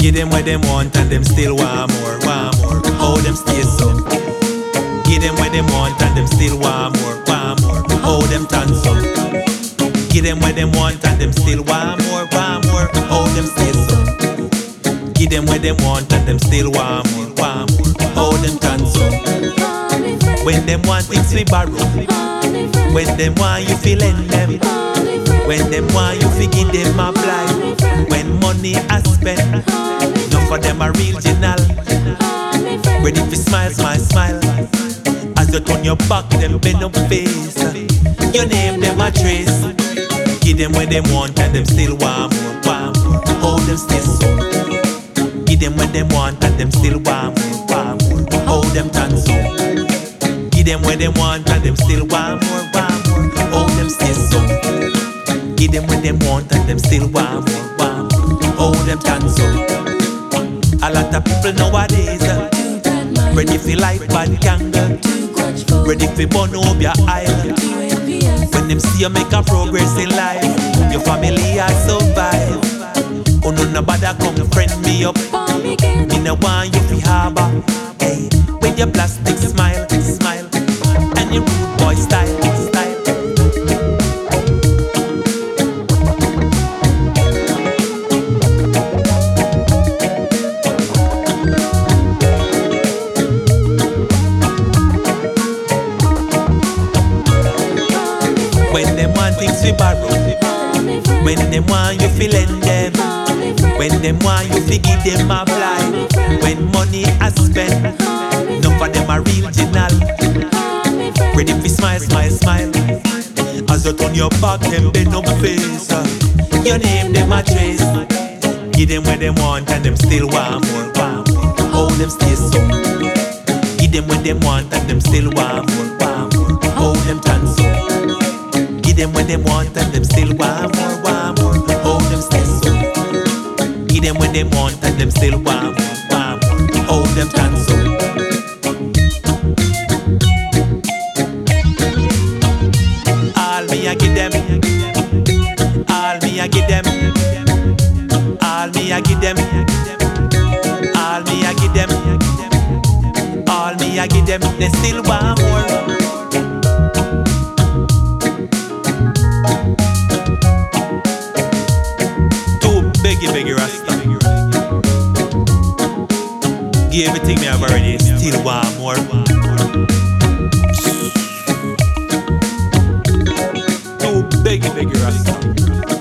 Give them what them want and them still want more, want more. How them stay so? Give them what them want and them still want more, want more. How them turn so? Give them what them want and them still want more, want more. How them stay so? Give them what them want and them still want more, want more. How them turn so? When them want things we borrow, when them want you feel lend them, when them want you fi give them a blind, when money I spend, none for them are real original. Ready fi smile, smile, smile. As you turn your back, them bend up face. Your name them a trace. Give them what them want and them still want more, want more. How them stay so? Give them what them want and them still want more, want more. How them turn so? Give them what them want and them still want more, want more. How them stay so? Give them what them want and them still want more, want more. How them turn so? A lot of people nowadays ready for life bad candle, ready for burn up your island. When them see you make a progress in life, your family has survived. Oh no, nobody come friend me up. Me no want you fi harbor. Hey, with your plastic smile, smile, and your rude boy style, style. When them want things we borrow, when them want you fi lend them, when them want you fi give them a blind, when money I spend, none for them are real original. Ready fi smile, smile, smile. As you turn your back, them bend up face. Your name them a trace. Give them what them want and them still want more, want more. How them stay so? Give them what them want and them still want more, want more. How them turn so? Give them what them want and them still want more, want more. How them stay so? Give them what them want and them still want more, want more. How them turn so? All me I give them, all me I give them, all me I give them, all me I give them, all me I give them. They still want more. Beg you, Rasta. Give everything me have already, still want more. Too beg you, Rasta.